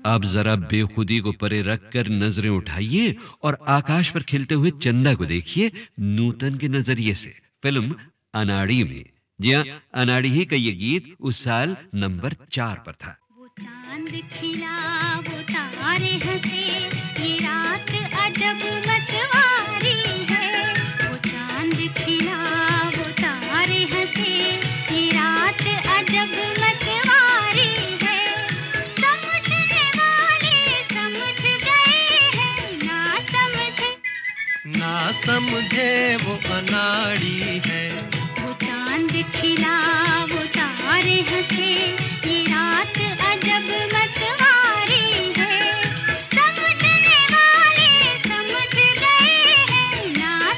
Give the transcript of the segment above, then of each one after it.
आप जरा बेखुदी को परे रखकर नजरें उठाइए और आकाश पर खिलते हुए चंदा को देखिए नूतन के नजरिए से। फिल्म अनाड़ी में। जी हाँ, अनाड़ी ही का ये गीत उस साल नंबर 4 पर था। वो चांद खिला, वो तारे हंसे, ये रात अजब मतवारी है। वो चांद खिला, वो तारे हंसे, ये रात अजब मतवारी है। समझने वाले समझ गए हैं, ना समझे वो अनाड़ी है। वो चांद खिला, वो तारे हंसे, ये रात अजब मतवारी है। समझने वाले समझ गए हैं,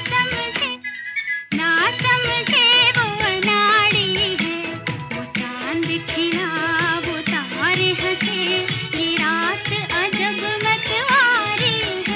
ना समझे वो अनाड़ी है। वो चांद खिला, वो तारे हंसे, ये रात अजब मतवारी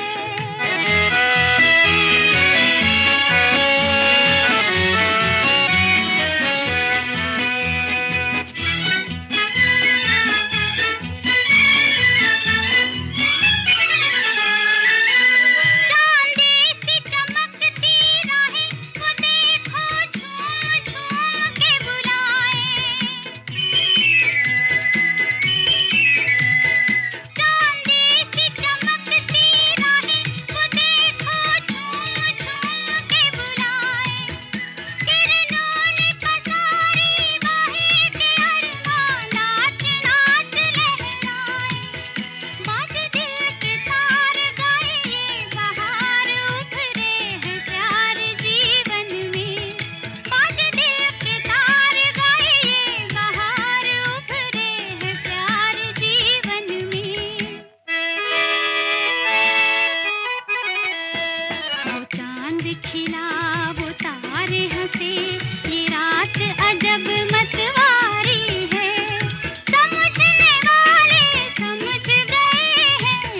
खिला, वो तारे हंसे, ये रात अजब मतवारी है। समझने वाले समझ गए हैं,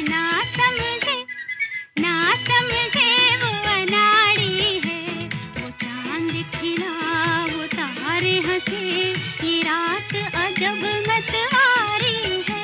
ना समझे वो अनाड़ी है। वो चांद खिला, वो तारे हंसे, ये रात अजब मतवारी है।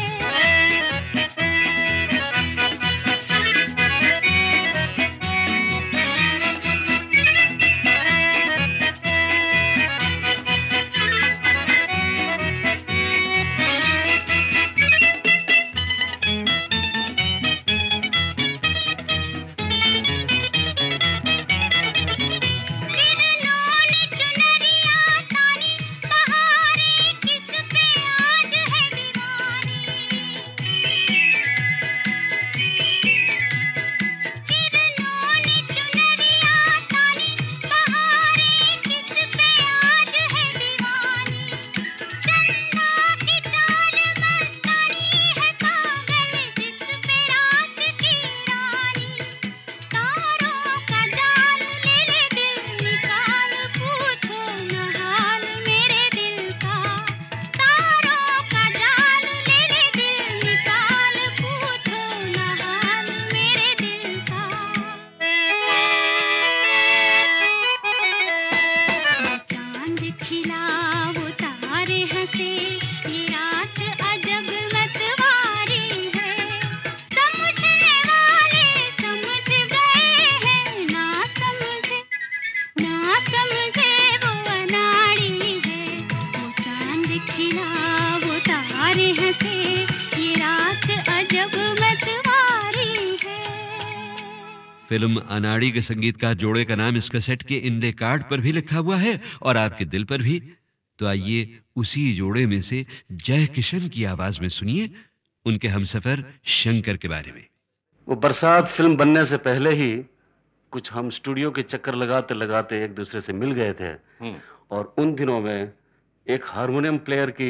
फिल्म अनाड़ी के संगीतकार जोड़े का नाम इस कैसेट के इंडे कार्ड पर भी लिखा हुआ है और आपके दिल पर भी। तो आइए उसी जोड़े में से जय किशन की आवाज में सुनिए उनके हमसफर शंकर के बारे में। वो बरसात फिल्म बनने से पहले ही कुछ हम स्टूडियो के चक्कर लगाते लगाते एक दूसरे से मिल गए थे और उन दिनों में एक हारमोनियम प्लेयर की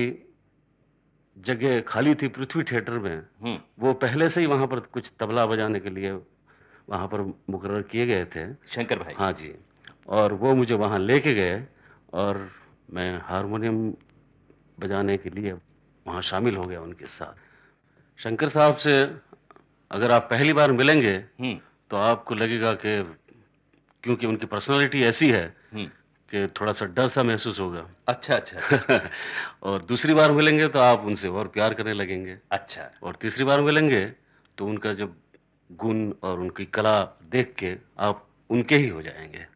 जगह खाली थी पृथ्वी थिएटर में। वो पहले से ही वहां पर कुछ तबला बजाने के लिए वहां पर मुकर्रर किए गए थे, शंकर भाई। हाँ जी। और वो मुझे वहां लेके गए और मैं हारमोनियम बजाने के लिए वहां शामिल हो गया उनके साथ। शंकर साहब से अगर आप पहली बार मिलेंगे तो आपको लगेगा कि क्योंकि उनकी पर्सनालिटी ऐसी है कि थोड़ा सा डर सा महसूस होगा। अच्छा, अच्छा। और दूसरी बार मिलेंगे तो आप उनसे और प्यार करने लगेंगे। अच्छा। और तीसरी बार मिलेंगे तो उनका जब गुण और उनकी कला देख के आप उनके ही हो जाएंगे।